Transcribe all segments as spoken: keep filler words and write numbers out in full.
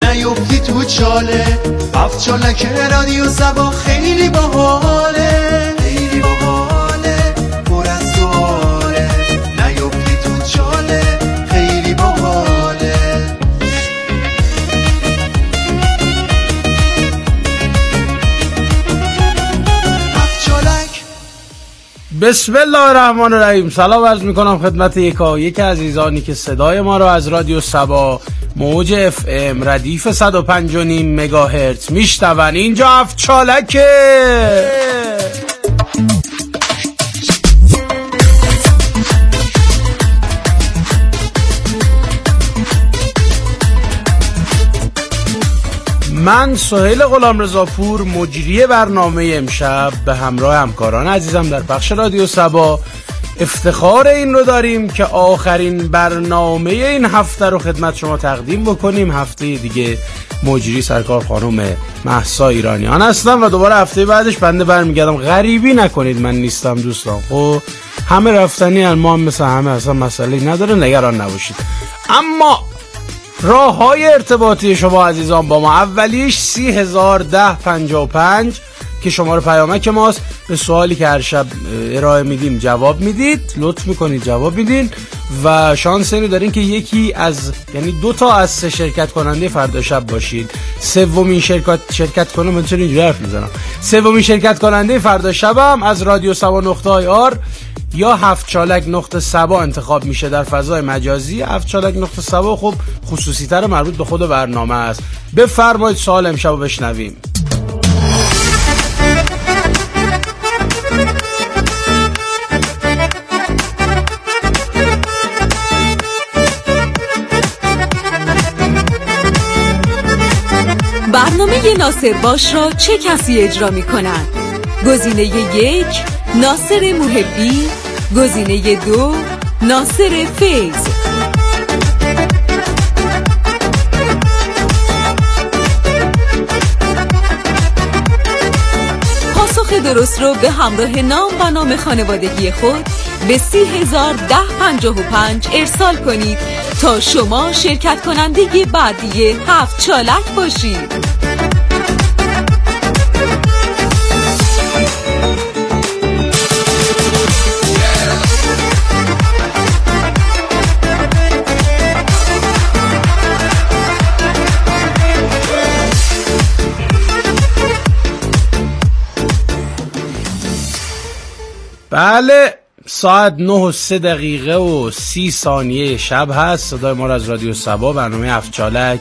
نیفتی تو چاله. هفت چالک رادیو سبا خیلی باحاله، خیلی باحاله، پر از سواله. نیفتی تو چاله، خیلی باحاله. هفت چالک. بسم الله الرحمن الرحیم. سلام عرض میکنم خدمت یکا یک عزیزانی که صدای ما رو از رادیو سبا موج اف ام ردیف صد و پنج و نیم مگاهرتز میشنون. اینجا هفت چالکه. من سهیل غلامرضاپور مجری برنامه امشب به همراه همکاران عزیزم در بخش رادیو سبا افتخار این رو داریم که آخرین برنامه این هفته رو خدمت شما تقدیم بکنیم. هفته دیگه مجری سرکار خانم مهسا ایرانیان هستم و دوباره هفته بعدش بنده برمیگردم. غریبی نکنید من نیستم دوستان، خب همه رفتنی هن، ما هم مثل همه، اصلا مسئله نداره، نگران نباشید. اما راه های ارتباطی شما عزیزان با ما، اولیش سی هزار ده پنجاه و پنج که شماره پیامک ماست. به سوالی که هر شب ارائه میدیم جواب میدید، لطف میکنید جواب میدین و شانس اینو دارین که یکی از یعنی دو تا از سه شرکت کننده فردا شب باشید. سومین شرکت شرکت کنه من چرا اینجوری حرف میزنم سومین شرکت کننده فردا شبم از رادیو سبا نقطه آی آر یا هفت چالک نقطه سبا انتخاب میشه در فضای مجازی. هفت چالک نقطه سبا خب خصوصی تر مربوط به خود برنامه است. بفرمایید سوال امشب رو بشنویم. برنامه ناصر باش را چه کسی اجرا می کند؟ گزینه یک ناصر محبی، گزینه دو ناصر فیض. پاسخ درست رو به همراه نام و نام خانوادگی خود به سی هزار ده پنجاه و پنج ارسال کنید تا شما شرکت کننده بعدی هفت چالک باشید. بله، ساعت نه و سه دقیقه و سی ثانیه شب هست. صدای ما را از رادیو سبا برنامه هفت چالک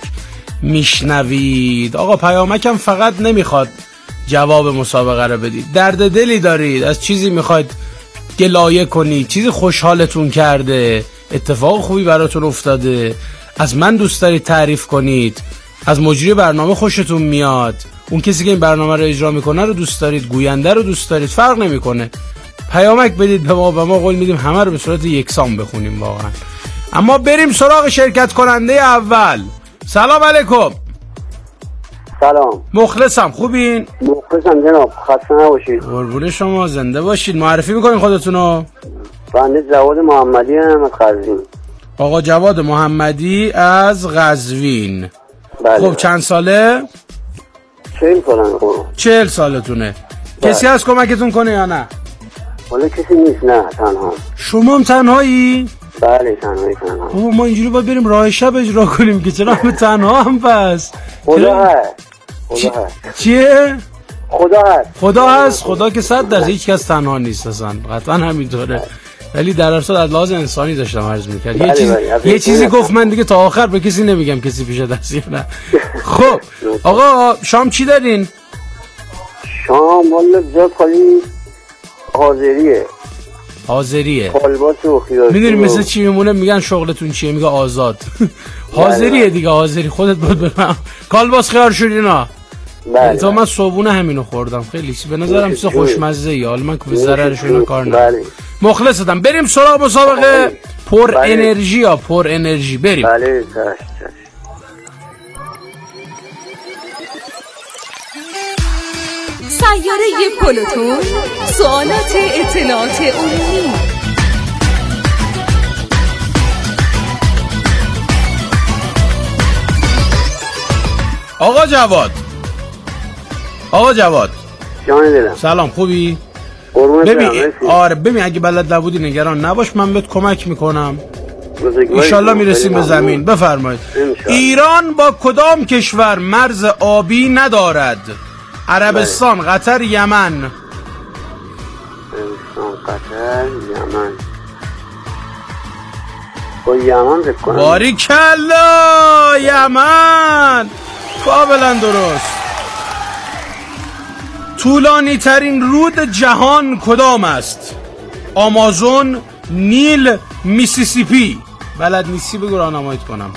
میشنوید. آقا پیامکم فقط نمیخواد جواب مسابقه رو بدید، درد دلی دارید، از چیزی میخواید گلایه کنید، چیزی خوشحالتون کرده، اتفاق خوبی براتون افتاده، از من دوست دارید تعریف کنید، از مجری برنامه خوشتون میاد، اون کسی که این برنامه رو اجرا میکنه رو دوست دارید، گوینده رو دوست دارید، فرق نمیکنه، پیامک بدید به ما. به ما قول میدیم همه رو به صورت یکسان بخونیم واقعا. اما بریم سراغ شرکت کننده اول. سلام علیکم. سلام، مخلصم، خوبین؟ مخلصم جناب، خسته نباشید. قربون شما، زنده باشید. معرفی میکنین خودتونو؟ بنده جواد محمدی ام از قزوین. آقا جواد محمدی از قزوین. بله. خب چند ساله؟ چهل سالم. چهل سالتونه. بله. کسی هست کمکتون کنه یا نه؟ ولی کسی نیست، نه تنها. شما هم تنهایی؟ بله تنهایی تنها. بابا ما اینجوری باید بریم راه شب اجرا کنیم که چرا همه تنها هم پس؟ خدا هست. خدا هست. چیه؟ خدا هست. خدا هست. خدا که صد درصد هیچ کس تنها نیست اصلا، قطعا همینطوره. ولی در اصل از لحاظ انسانی داشتم عرض می‌کردم. یه چیز یه چیزی گفت من دیگه تا آخر به کسی نمیگم، کسی پیش دستی نه. خب آقا شام چی دارین؟ شام والا زیاد خالی حاضریه. حاضریه. کالباس و خیار. میدونی مثل چی میمونه؟ میگن شغلتون چیه؟ میگه آزاد. حاضریه دیگه، حاضری خودت بود بفهم. کالباس خیار شورینا. بله. تا من صبحونه همینو خوردم، خیلی چیز به نظرم چیز خوشمزه ای. حالا من که به ضررش اینا کار ندارم. بله. مخلصتم. بریم سراغ مسابقه پر بله. انرژی یا پر انرژی. بریم. بله چش چش. سیاره پلوتون، سوالات اطلاعات عمومی. آقا جواد آقا جواد جان دلم. سلام، خوبی؟ قربونت ببین برم. آره ببین اگه بلد نبودی نگران نباش، من بهت کمک میکنم انشالله میرسیم به زمین. بفرمایید. ایران با کدام کشور مرز آبی ندارد؟ عربستان، قطر، یمن. عربستان، قطر، یمن. با یمن فکر کنم. باریکلا، یمن. کاملا درست. طولانی ترین رود جهان کدام است؟ آمازون، نیل، میسیسیپی. بلد نیستی بگو راهنماییت کنم.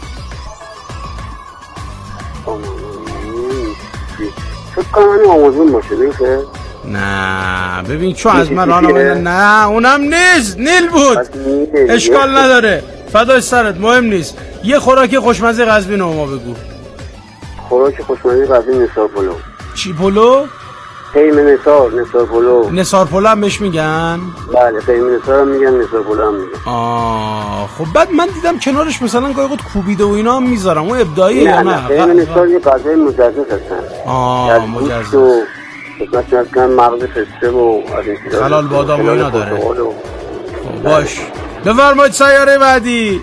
فکر کنم آمازون باشه دیگه. نه ببین چون از من راهنمایی نه اونم نیست، نیل بود. اشکال نداره، فدای سرت، مهم نیست. یه خوراک خوشمزه قزوین رو ما بگو. خوراک خوشمزه قزوین نثار پلو. چی پلو؟ قیم نثار، نثار پلو. نثار پلو هم بهش میگن؟ بله قیم نثار هم میگن، نثار پلو هم میگن. آه خب بعد من دیدم کنارش مثلا گاهی وقت کوبیده و اینا هم میذارم، اون ابداعیه یا نه؟ قیم نثار یه غذای مجزا هستن. آه مجزا. مثلا کن مغز پسته و خلال بادام و اینا داره. باش بفرمایید سیاره بعدی.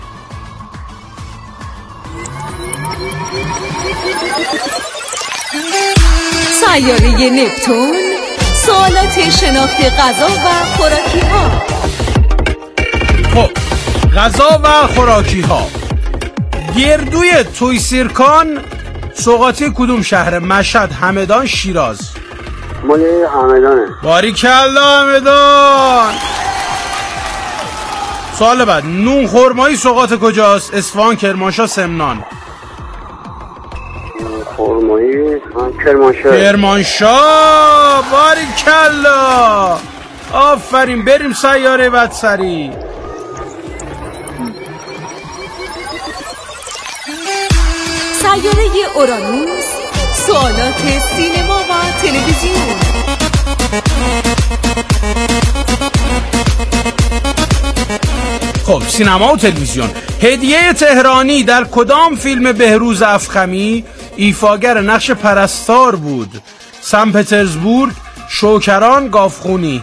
سیاره نپتون، سوالات شناخت غذا و خوراکی ها. خب غذا و خوراکی ها. گردوی توی سیرکان سوغاتی کدوم شهر؟ مشهد، همدان، شیراز. مال همدانه. باریکلا همدان. سوال بعد. نون خرمایی سوغات کجاست؟ اصفهان، کرمانشاه، سمنان. خرمایی کرمانشاه. کرمانشاه. باریکلا، آفرین. بریم سیاره بعد سری. سیاره اورانوس، سوالات سینما و تلویزیون. خب سینما و تلویزیون. هدیه تهرانی در کدام فیلم بهروز افخمی ایفاگر نقش پرستار بود؟ سن پترزبورگ، شوکران، گاوخونی.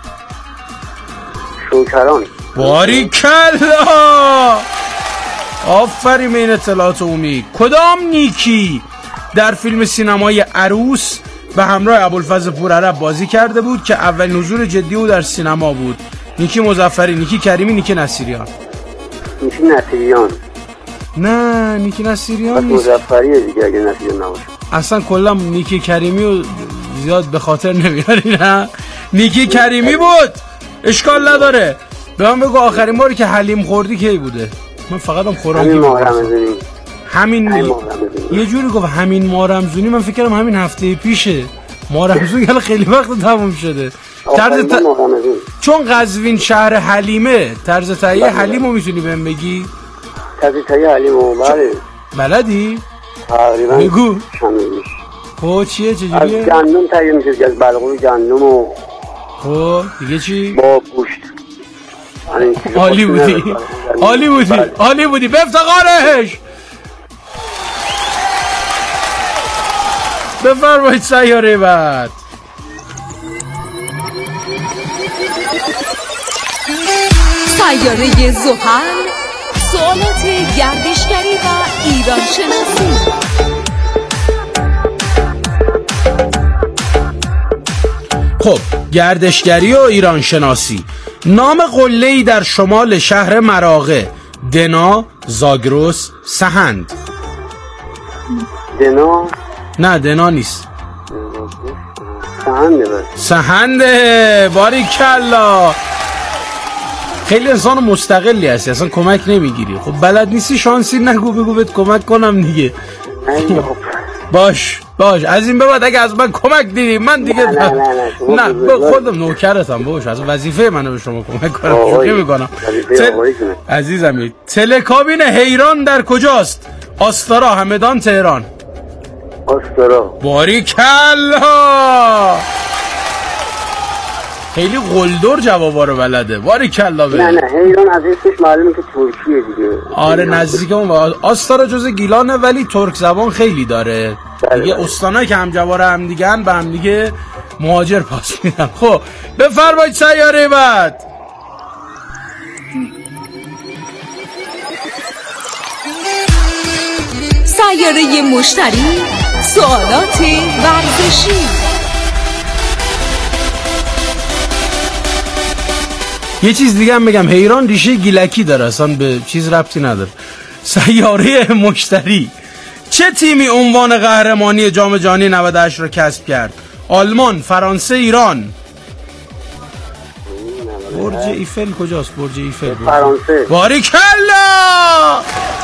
شوکران. باریکلا، آفرین به این اطلاعات عمومی. کدام نیکی در فیلم سینمایی عروس به همراه ابوالفضل پورعرب بازی کرده بود که اولین حضور جدی او در سینما بود؟ نیکی مظفری، نیکی کریمی، نیکی نصیریان. نیکی نصیریان. نه نیکی نصیریان نیست. مظفریه دیگه اگه نصیریان نباشه. اصلا کلا نیکی کریمی رو زیاد به خاطر نمیاری. نه نیکی کریمی بود. اشکال نداره. به من بگو آخرین باری که حلیم خوردی کی بوده؟ من فقط هم خوراکی همین ماه رمضانی. همین می... یه جوری گفت همین ماه رمضانی، من فکر کردم همین هفته پیشه. ماه رمضان یعنی خیلی وقت تموم شده. طرز ت... چون قزوین شهر حلیمه، طرز تهیه حلیمو میتونی بهم بگی؟ طرز تهیه حلیمو بله. بلدی؟ تقریبا. بگو. شمیش. خب چیه چجوریه؟ از گندم تهیه میشه، از بلغوم گندم و خب دیگه چی؟ با گوشت. عالی بودی، عالی بودی، عالی بودی، به افتخارش. بفرمایید سیاره بعد. سیاره زحل، سوالات گردشگری و ایران شناسی. خب گردشگری و ایران شناسی. نام قله‌ای در شمال شهر مراغه: دنا، زاگرس، سهند. دنا. نه دنا نیست. سهنده بس. سهنده. باریکلا، خیلی انسان مستقلی هستی، اصلا کمک نمیگیری. خب بلد نیستی شانسی نگو، بگو بهت کمک کنم دیگه. باش باش از این به بعد اگه از من کمک دیدی من دیگه نه نه نه, نه, نه به خودم نوکرتم. باش از وظیفه منو به شما کمک کنم. شوخی میکنم. تل... عزیزم تلکابین حیران در کجاست؟ آستارا، همدان، تهران. آستارا. باریکلا، خیلی قلدر جوابا رو بلده. باریکلا به. نه نه هیران از اسمش معلومه که ترکیه دیگه. آره نزدیک اون. آستارا جزء گیلانه ولی ترک زبان خیلی داره دیگه. استانایی که هم جوار هم دیگه به هم دیگه مهاجر پاس میدن. خب بفرمایید سیاره بعد. سیاره مشتری، سوالات ورزشی. یه چیز دیگه هم بگم، حیران ریشه گیلکی داره، اصلا به چیز ربطی نداره. سیاره مشتری، چه تیمی عنوان قهرمانی جام جهانی نود و هشت را کسب کرد؟ آلمان، فرانسه، ایران؟ برج ایفل کجاست؟ برج ایفل فرانسه. باریکلا.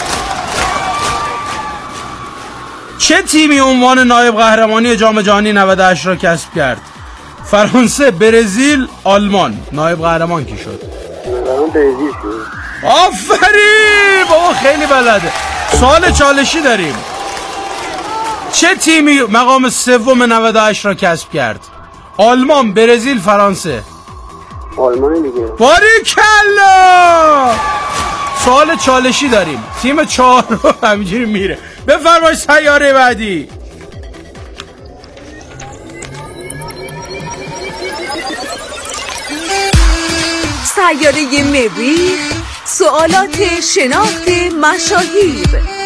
چه تیمی عنوان نایب قهرمانی جام جهانی نود و هشت را کسب کرد؟ فرانسه، برزیل، آلمان. نایب قهرمان کی شد؟ برزیل شد. آفرین بابا خیلی بلده. سوال چالشی داریم. چه تیمی مقام سوم نود و هشت را کسب کرد؟ آلمان، برزیل، فرانسه؟ آلمان دیگه. باریکلا. سوال چالشی داریم. تیم چهار رو همینجوری میره. بفرمایید سیاره بعدی. سیاره مریخ، سوالات شناخت مشاهیر.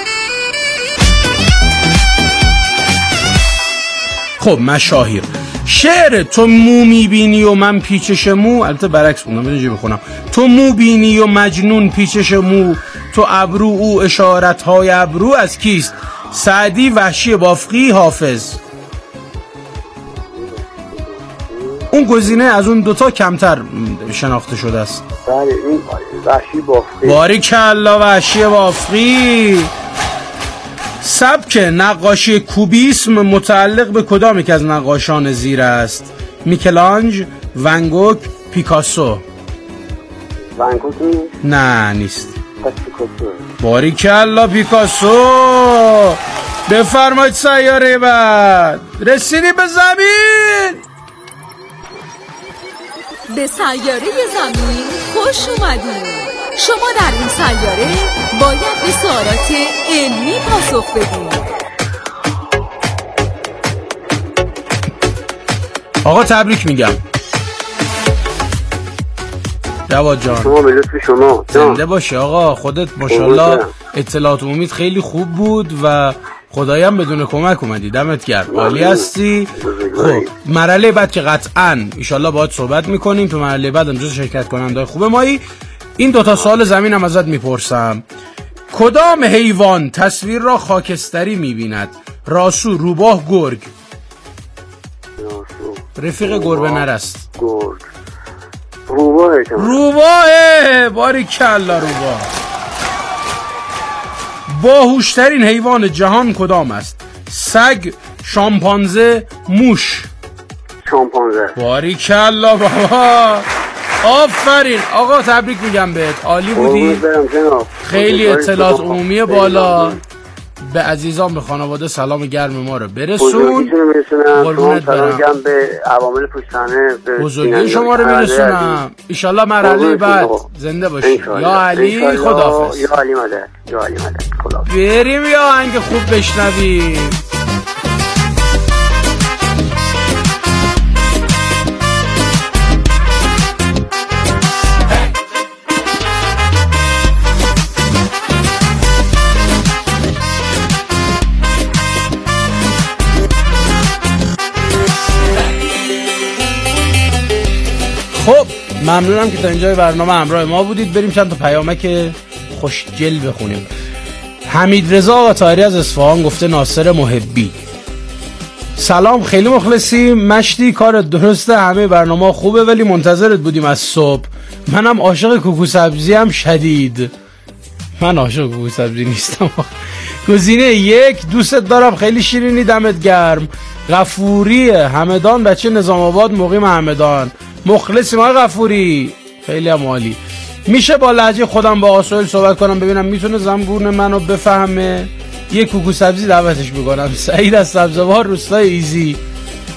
خب مشاهیر. شعر تو مو میبینی و من پیچش مو، البته برعکس اونم اینجوری بخونم. تو مو بینی و مجنون پیچش مو، تو ابرو او اشارت های ابرو از کیست؟ سعدی، وحشی بافقی، حافظ؟ اون گزینه از اون دوتا کمتر شناخته شده است. بله این وحشی بافقی. باریکلا وحشی بافقی. سبک نقاشی کوبیسم متعلق به کدام یک از نقاشان زیر است؟ میکلانج، ون گوگ، پیکاسو؟ ون گوگ نیست؟ نه نیست. پس پیکاسو. باریکلا پیکاسو. بفرمایید سیاره بعد. رسیدی به زمین. به سیاره زمین خوش اومدید. شما در این سیاره باید به سوالات علمی پاسخ بدید. آقا تبریک میگم. جواد جان شما به لطف شما زنده باشه آقا. خودت ماشاءالله اطلاعات عمومیت خیلی خوب بود و خدایم بدون کمک اومدی. دمت گرم، عالی هستی. خب مرحله بعد که قطعاً ان باهات صحبت میکنیم، تو مرحله بعد هم جز شرکت کننده خوب مایی. این دوتا سوال زمینم ازت میپرسم. کدام حیوان تصویر را خاکستری میبیند؟ راسو، روباه، گرگ؟ رفیق گربه نرست. گرگ. روباه. روباه. باریکلا روباه. باهوشترین حیوان جهان کدام است؟ سگ، شامپانزه، موش؟ شامپانزه. باریکلا بابا. آفرین آقا تبریک میگم بهت، عالی بودی. خیلی اطلاعات عمومی بالا. به عزیزان به خانواده سلام گرم ما رو برسون. قربونت برم. به عوامل پشتانه بزرگی شما رو برسونم. ایشالله مرحله بعد زنده باشی. یا علی خداحافظ. یا علی مدد. یا علی مدد. خداحافظ. بریم یا آهنگ خوب بشنویم. خب ممنونم که تا اینجای برنامه همراه ما بودید. بریم چند تا پیامک خوشگل بخونیم. حمید رضا و طاهری از اصفهان گفته ناصر محبی. سلام، خیلی مخلصیم. مشتی کار درسته، همه برنامه خوبه ولی منتظرت بودیم از صبح. منم عاشق کوکو سبزی هم شدید. من عاشق کوکو سبزی نیستم. گزینه یک، دوستت دارم، خیلی شیرینی، دمت گرم. غفوری همدان، بچه نظام آباد، مقیم همدان. مخلصیم آقا غفوری، خیلی هم عالی. میشه با لهجه خودم با آسایل صحبت کنم ببینم میتونه زنبورن منو بفهمه؟ یه کوکو سبزی دعوتش میکنم. سعید از سبزوار، روستای ایزی.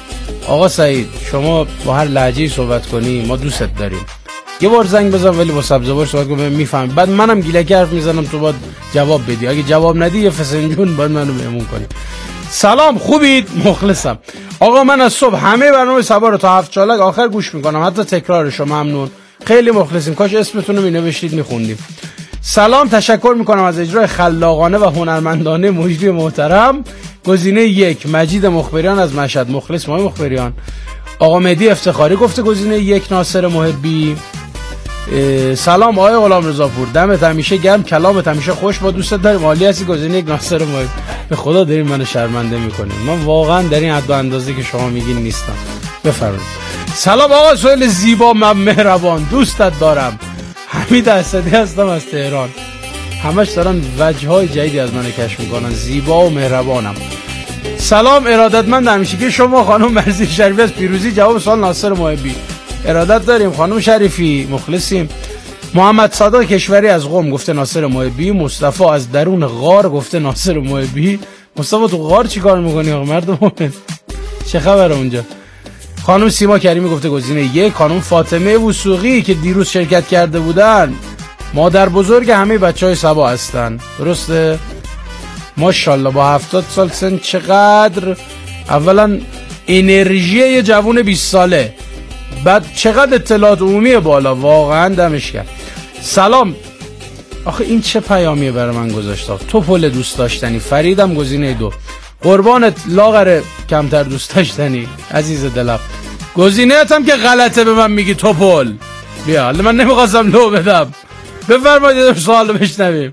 آقا سعید شما با هر لهجه‌ای صحبت کنی ما دوستت داریم. یه بار زنگ بزن ولی با سبزوار صحبت کن میفهم. بعد منم گیلک حرف میزنم تو باید جواب بدی. اگه جواب ندی یه فسنجون باید منو مهمون کنی. سلام خوبید؟ مخلصم. آقا من از صبح همه برنامه سبا رو تا هفت چالک آخر گوش میکنم، حتی تکرارشو. ممنون، خیلی مخلصیم. کاش اسمتون رو مینوشتید میخوندیم. سلام، تشکر میکنم از اجرای خلاقانه و هنرمندانه مجری محترم. گزینه یک مجید مخبریان از مشهد. مخلص مای مخبریان. آقا مهدی افتخاری گفته گزینه یک ناصر محبی. سلام آقای غلامرضاپور، دمت همیشه گرم، کلامت همیشه خوش، با دوستت داریم، عالی هستی. گزینه یک ناصر محبی. به خدا دارین منو شرمنده میکنین، من واقعا در این حد و اندازه که شما میگین نیستم. بفرمایید. سلام آقا سهیل زیبا من مهربان، دوستت دارم. حمید اسدی هستم از تهران. همش دارن وجهای جدیدی از من کشف میکنن، زیبا و مهربانم. سلام ارادتمند همیشگی شما خانم مرزی شریفی از پیروزی. جواب سوال ناصر محبی. ارادت داریم خانم شریفی، مخلصیم. محمد صادق کشوری از قم گفته ناصر محبی. مصطفی از درون غار گفته ناصر محبی. مصطفی تو غار چی کار میکنی آقا مرد مومن؟ چه خبره اونجا؟ خانم سیما کریمی گفته گزینه یک. خانم فاطمه وثوقی که دیروز شرکت کرده بودن، مادر بزرگ همه بچهای سبا هستن، درسته؟ ماشاءالله با هفتاد سال سن چقدر اولا انرژی یه جوون بیست ساله، بعد چقدر اطلاعات عمومی بالا، واقعا دمش گرم. سلام. آخه این چه پیامیه برای من گذاشته؟ تو پل دوست داشتنی. فریدم گزینه دو. قربانت لاغر کمتر دوست داشتنی عزیز دلم. گزینه‌ات هم که غلطه به من میگی تو پل. بیا حالا من نمیخواستم لو بدم. بفرمایید سوالو بشنویم.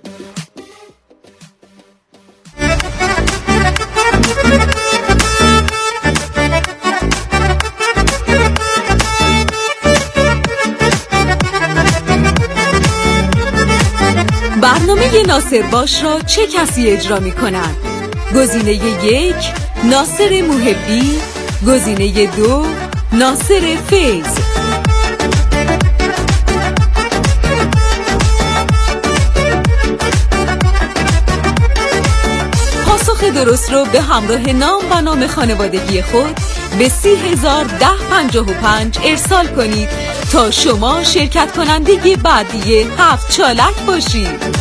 برنامه ناصر باش را چه کسی اجرا می کند؟ گزینه یک ناصر محبی. گزینه دو ناصر فیض. پاسخ درست رو به همراه نام و نام خانوادگی خود به سی هزار ده پنجاه و پنج ارسال کنید تا شما شرکت کننده بعدی هفت چالک باشید.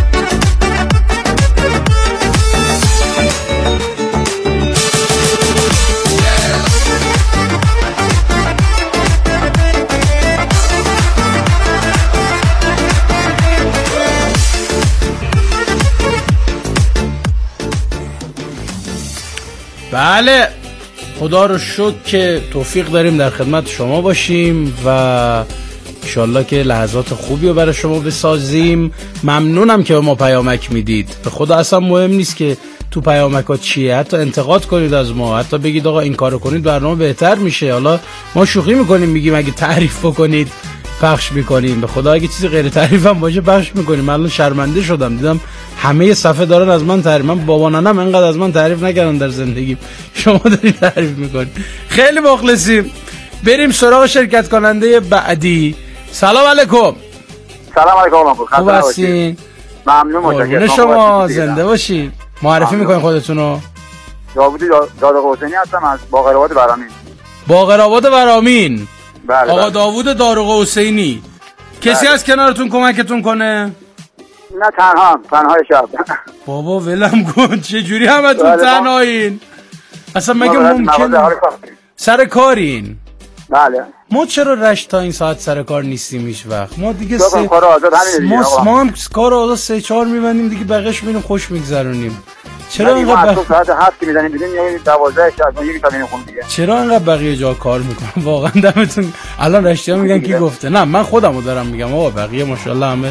بله خدا رو شکر که توفیق داریم در خدمت شما باشیم و انشالله که لحظات خوبی رو برای شما بسازیم. ممنونم که به ما پیامک میدید. به خدا اصلا مهم نیست که تو پیامک ها چیه، حتی انتقاد کنید از ما، حتی بگید آقا این کارو کنید برنامه بهتر میشه. حالا ما شوخی میکنیم میگیم اگه تعریف بکنید پخش میکنیم. به خدا اگه چیزی غیر تعریف هم باشه پخش میکنیم. من الان شرمنده شدم دیدم همه صفحه دارن از من تعریف. من بابا ننم انقدر از من تعریف نکردن در زندگیم، شما دارید تعریف میکنید. خیلی مخلصیم. بریم سراغ شرکت کننده بعدی. سلام علیکم. سلام علیکم. خوب هستین؟ ممنون متشکرم. شما زنده باشید. معرفی میکنین خودتونو. داوود دارق حسینی هستم از باقرآباد ورامین. باقرآباد ورامین. بله. آقا داوود دارق حسینی. کسی بله. از کنارتون کمکتون کنه؟ نه تنها تنهای شب. بابا ولم کن، چه جوری همتون تنهایین؟ اصلا مگه ممکن سر کارین؟ بله. ما چرا رشت تا این ساعت سر کار نیستیم هیچ وقت؟ ما دیگه سه کار آزاد همین ما ما هم کار آزاد سه چهار میبندیم دیگه، بقیش میریم خوش میگذرونیم. چرا اینقدر بق... ساعت هفت میزنیم بیرون میگیم دوازده شب میگیم تا خون دیگه. چرا اینقدر بقیه جا کار میکنن؟ واقعا دمتون. الان رشتی‌ها میگن کی گفته؟ نه من خودمو دارم میگم آقا بقیه ماشاءالله همه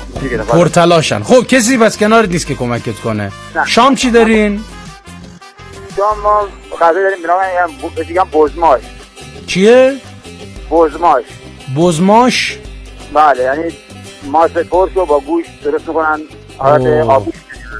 پرتلاشن. خب کسی بس کنارت نیست که کمکت کنه؟ نه. شام چی دارین؟ شام ما غذا داریم میگم میگم بزماش. چیه؟ بزماش. بزماش؟ بله یعنی ماست ترش رو با گوشت درست میکنن حالت آبی.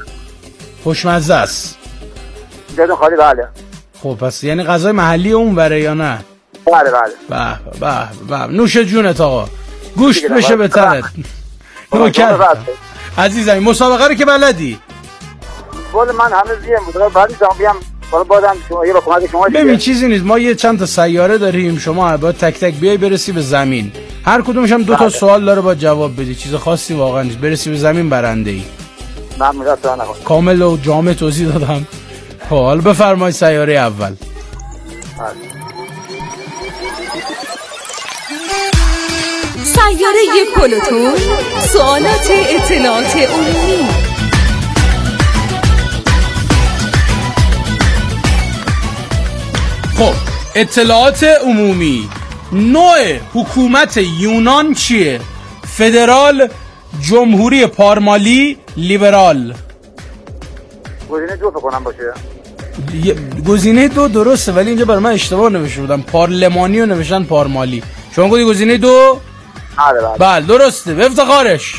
خوشمزه است. جاتون خالی. بله. خب پس یعنی غذای محلی اون بره یا نه؟ بله بله. به به به نوش جونت آقا. گوشت بشه به تنت. نوکر عزیزم. مسابقه رو که بلدی؟ والا من همه زیم بود. بعدی شما بیام حالا بازم شما یه با کمک شما ببین چیزی نیست، ما یه چند تا سیاره داریم، شما باید تک تک بیای برسی به زمین، هر کدومش هم دو تا سوال داره باید جواب بدی، چیز خاصی واقعا نیست، برسی به زمین برنده ای. من میذارم نکنم. کامل و جامع توضیح دادم. خب حالا بفرمایید سیاره اول. سیاره پلوتون، سوالات اطلاعات عمومی. خب اطلاعات عمومی، نوع حکومت یونان چیه؟ فدرال، جمهوری پارمالی، لیبرال. گزینه دو فکر کنم باشه. گزینه دو درسته ولی اینجا برای من اشتباه نوشته بودم، پارلمانی رو نوشتن پارمالی. شما گفتی گزینه دو؟ بله بله. بله درسته، به افتخارش.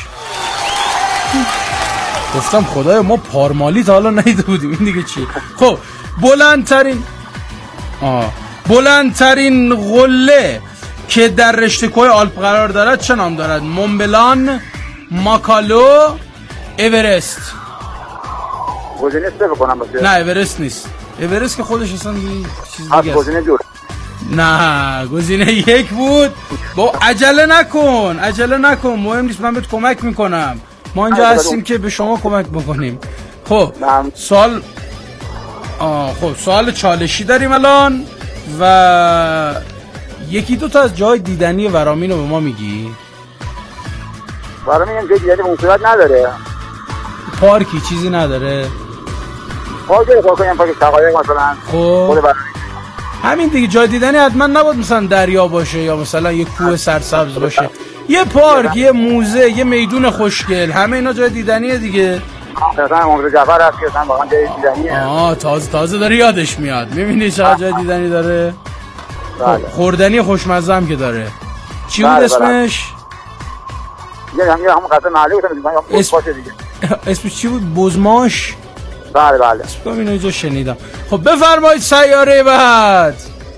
گفتم خدایا ما پارمالی تا حالا ندیده بودیم، این دیگه چیه؟ خب بلندترین آه بلندترین قله که در رشته کوه آلپ قرار دارد چه نام دارد؟ مونبلان، ماکالو، اورست. گزینه سه فکر کنم باشه. نه اورست نیست، اورست که خودش اصلا چیز دیگه است. گزینه دو. نه گزینه یک بود. با عجله نکن عجله نکن مهم نیست، من بهت کمک میکنم، ما اینجا هستیم که به شما کمک بکنیم. خب سوال آه خب سوال چالشی داریم الان و یکی دو تا از جای دیدنی ورامین رو به ما میگی؟ ورامین جای دیدنی منصورت نداره، پارکی چیزی نداره؟ پارک پارک پارک شقایق مثلا. خب همین دیگه، جای دیدنی حتما نباید مثلا دریا باشه یا مثلا یه کوه سرسبز باشه، یه پارک، یه موزه، یه میدون خوشگل، همه اینا جای دیدنیه دیگه. مثلا امام جعفر هست که مثلا واقعا جای دیدنیه. آه تازه تازه داره یادش میاد، میبینی چقدر جای دیدنی داره. بله. خوردنی خوشمزه هم که داره. چی بود اسمش؟ یه همین همون قصه محلی بود، اسم باشه دیگه. اسمش چی بود؟ بزماش. بله بله. اسم اینو اینجا شنیدم. خب بفرمایید سیاره بعد.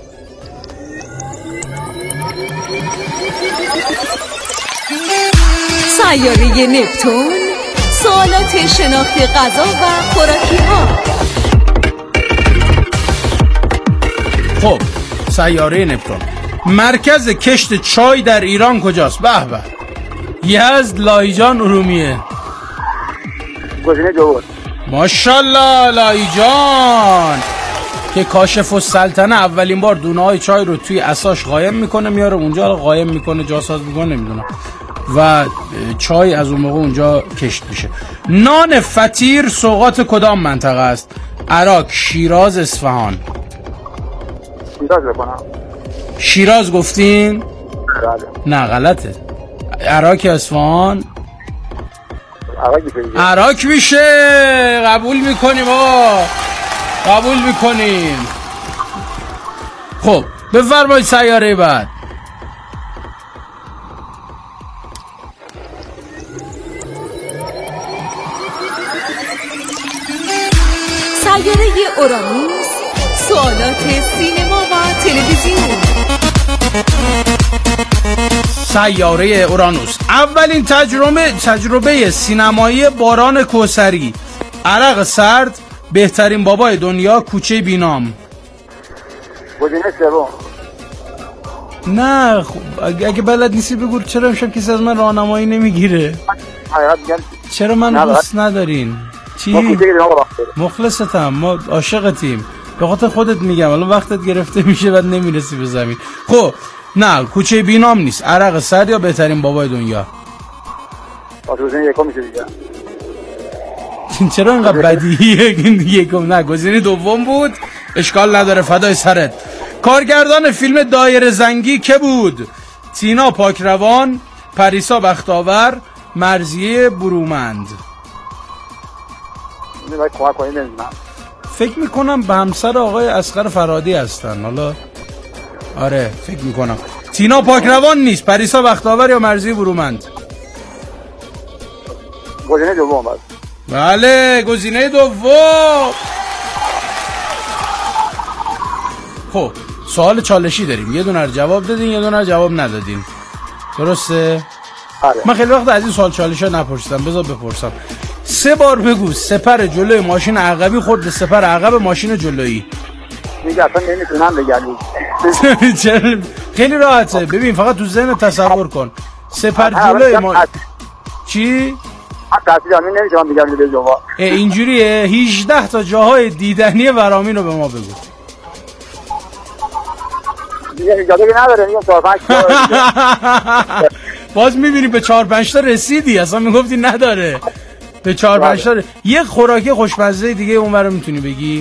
سیاره نپتون، سوالات شناخت غذا و خوراکی ها. خب سیاره نپتون، مرکز کشت چای در ایران کجاست؟ به به، یزد، لاهیجان، ارومیه. گزینه دو. ماشاءالله لاهیجان که کاشف السلطنه اولین بار دونه های چای رو توی اساش قایم میکنه، میاره اونجا قایم میکنه، جاساز میکنه، نمیدونم، و چای از اون موقع اونجا کشت میشه. نان فطیر سوغات کدام منطقه است؟ عراق، شیراز، اصفهان. شیراز بکنم. شیراز گفتین؟ بله. نه غلطه، عراق، اصفهان. عراق میشه. قبول میکنیم آقا، قبول میکنیم. خب بفرمایید سیاره بعد. سیاره اورانوس، سوالات سینما و تلویزیون. سیاره اورانوس، اولین تجربه تجربه سینمایی باران کوثری، عرق سرد، بهترین بابای دنیا، کوچه بینام. گزینه سوم. نه خب اگه بلد نیستی بگو، چرا امشب کسی از من راهنمایی نمیگیره؟ چرا من دوست ندارین؟ چی؟ مخلصتم، ما عاشقتیم، به خاطر خودت میگم، الان وقتت گرفته میشه بعد نمیرسی به زمین. خب نه کوچه بینام نیست، عرق سرد یا بهترین بابای دنیا. گزینه یکم میشه دیگه. چرا اینقدر بدیهیه؟ یکم نه، گزینه دوم بود. اشکال نداره، فدای سرت. کارگردان فیلم دایره زنگی که بود؟ تینا پاکروان، پریسا بختاور، مرضیه برومند. باید کمک کنید نمیدونم. فکر میکنم به همسر آقای اصغر فرهادی هستن. حالا آره فکر میکنم. تینا پاکروان نیست، پریسا بختاور یا مرضیه برومند. گزینه دوم بود. بله گزینه دوم. خب سوال چالشی داریم، یه دونه رو جواب دادین، یه دونه رو جواب ندادین، درسته؟ آره. من خیلی وقت از این سوال چالشی ها نپرسیدم، بذار بپرسم. سه بار بگو. سپر جلوی ماشین عقبی خورد به سپر عقب ماشین جلویی. میگه اصلا نمیتونم بگم. خیلی راحته. ببین فقط تو ذهن تصور کن. سپر جلوی ما چی؟ تحصیل همین نمیتونم بگم به جواب. اینجوریه. هجده تا جاهای دیدنی ورامین رو به ما بگو. دیگه اجازه نداره. میگم چهار پنج تا. باز میبینی به چهار پنج تا رسیدی. اصلا میگفتی نداره. به چهار پنج تا یه خوراکی خوشمزه دیگه اونور میتونی بگی؟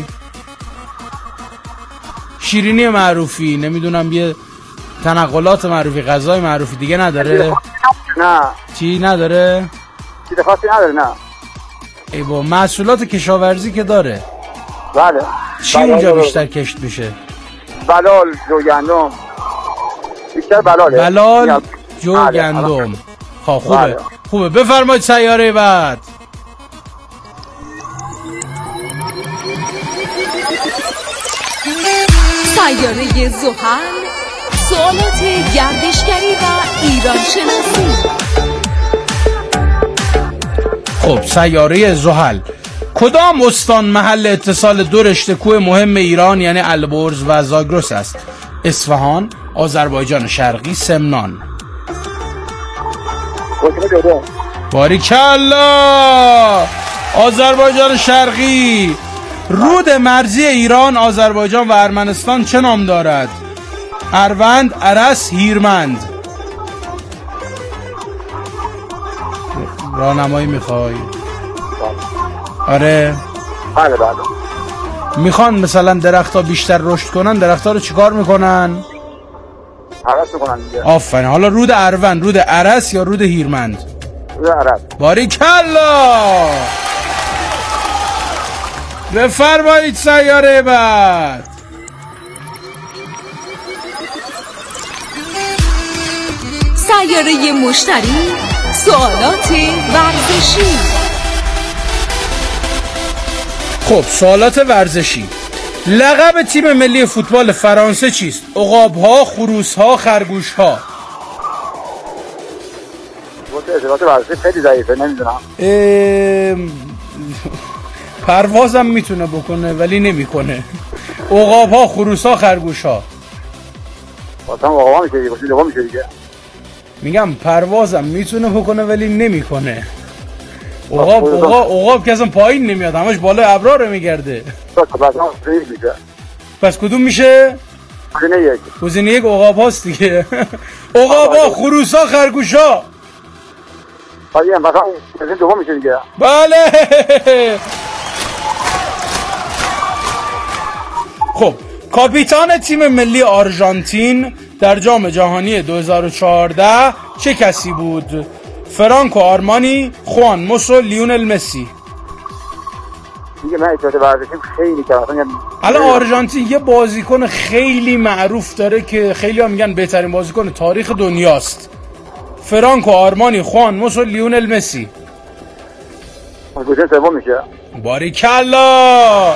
شیرینی معروفی، نمیدونم یه تنقلات معروفی، غذای معروفی دیگه نداره؟ نه. چی نداره؟ چیز خاصی نداره. نه. ای با محصولات کشاورزی که داره. بله. چی اونجا بیشتر کشت میشه؟ بلال، جو، گندم. بیشتر بلاله. بلال، جو، گندم. خب خوبه. بله. خوبه. بفرمایید سیاره بعد. سیاره زحل، سوالات گردشگری و ایران شناسی. خب سیاره زحل، کدام استان محل اتصال دو رشته کوه مهم ایران یعنی البرز و زاگرس است؟ اصفهان، آذربایجان شرقی، سمنان. باریکلا. آذربایجان شرقی. رود مرزی ایران، آذربایجان و ارمنستان چه نام دارد؟ اروند، ارس، هیرمند. راهنمایی میخوای؟ آره. بله بله. میخوان مثلا درخت‌ها بیشتر رشد کنن، درخت‌ها رو چیکار میکنن؟ عرس میکنن دیگه. آفرین. حالا رود اروند، رود ارس یا رود هیرمند؟ رود ارس. باریکلا. بفرمایید سیاره بعد. سیاره مشتری، سوالات ورزشی. خب سوالات ورزشی. لقب تیم ملی فوتبال فرانسه چیست؟ عقاب‌ها، خروس‌ها، خرگوش‌ها. اطلاعات ورزشی خیلی ضعیفه. نمیدونم. پروازم میتونه بکنه ولی نمیکنه. عقاب‌ها، خروس‌ها، خرگوش‌ها. واسه عقاب‌ها میشه دیگه. واسه عقاب میشه دیگه. میگم پروازم میتونه بکنه ولی نمیکنه. عقاب عقاب عقاب که اصلا پایین نمیاد، همش بالای ابرا رو میگرده. پس کدوم میشه؟ گزینه یک. گزینه یک عقاب هاست دیگه. عقاب‌ها، خروس‌ها، خرگوش‌ها. آره مثلا گزینه دوم میشه دیگه. بله. خب کاپیتان تیم ملی آرژانتین در جام جهانی دو هزار و چهارده چه کسی بود؟ فرانکو آرمانی، خوان موسو، لیونل مسی. دیگه من اطلاعات ورزشی خیلی کردم. الان آرژانتین یه بازیکن خیلی معروف داره که خیلی ها میگن بهترین بازیکن تاریخ دنیاست. فرانکو آرمانی، خوان موسو، لیونل مسی. گزینه سوم میشه. باریکلا.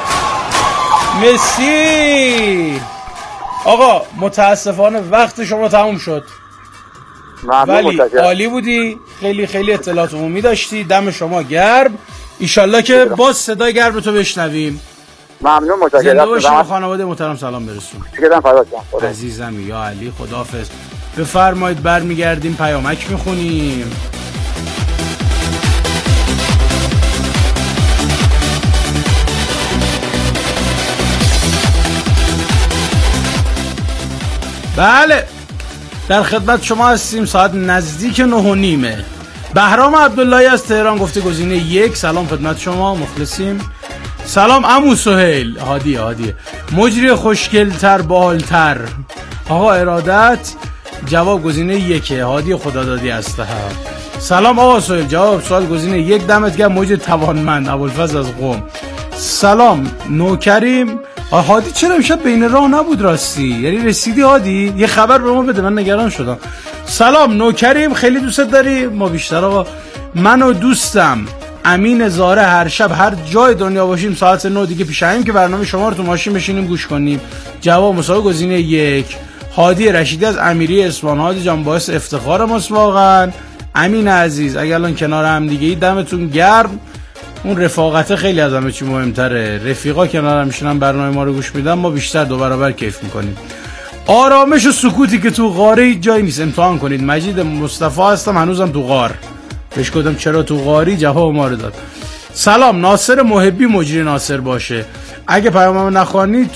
مسی. آقا متاسفانه وقت شما تموم شد. ولی عالی بودی. خیلی خیلی اطلاعات عمومی داشتی. دم شما گرم. ایشالله که باز صدای گرم تو بشنویم. ممنون. متشکرم. زنده باشی. به خانواده محترم سلام برسون. شکرم فدات شم. عزیزم یا علی خداحافظ. بفرمایید برمیگردیم پیامک میخونیم. بله در خدمت شما هستیم. ساعت نزدیک نه و نیمه. بهرام عبداللهی از تهران گفته گزینه یک. سلام خدمت شما، مخلصیم. سلام عمو سهیل. هادی هادی مجری خوشگل‌تر باحال‌تر. آقا ارادت. جواب گزینه یکه. هادی خدادادی است. سلام آقا سهیل. جواب سوال گزینه یک. دمت گرم. مجری توانمند. ابوالفضل از قم. سلام نوکریم. هادی چرا امشب بین راه نبود راستی؟ یعنی رسیدی هادی؟ یه خبر به ما بده، من نگران شدم. سلام نوکریم. خیلی دوست داری؟ ما بیشتر آقا. من و دوستم امین زاره هر شب هر جای دنیا باشیم ساعت نه دیگه پیشاییم که برنامه شما رو تو ماشین بشینیم گوش کنیم. جواب مساوی گزینه یک. هادی رشیدی از امیری اصفهان. هادی جان باعث افتخار ماست واقعا. امین عزیز اگر الان کنار هم دیگه ای دمتون گرم. اون رفاقته خیلی از همه چی مهمتره. رفیقا کنارم میشنن برنامه ما رو گوش میدن، ما بیشتر دو برابر کیف میکنیم. آرامش و سکوتی که تو غاره هیچ جایی نیست. امتحان کنید. مجید مصطفی هستم، هنوزم تو غار. بهش گفتم چرا تو غاری، جواب ما رو داد. سلام، ناصر محبی مجری ناصر باشه. اگه پیاممو نخوانید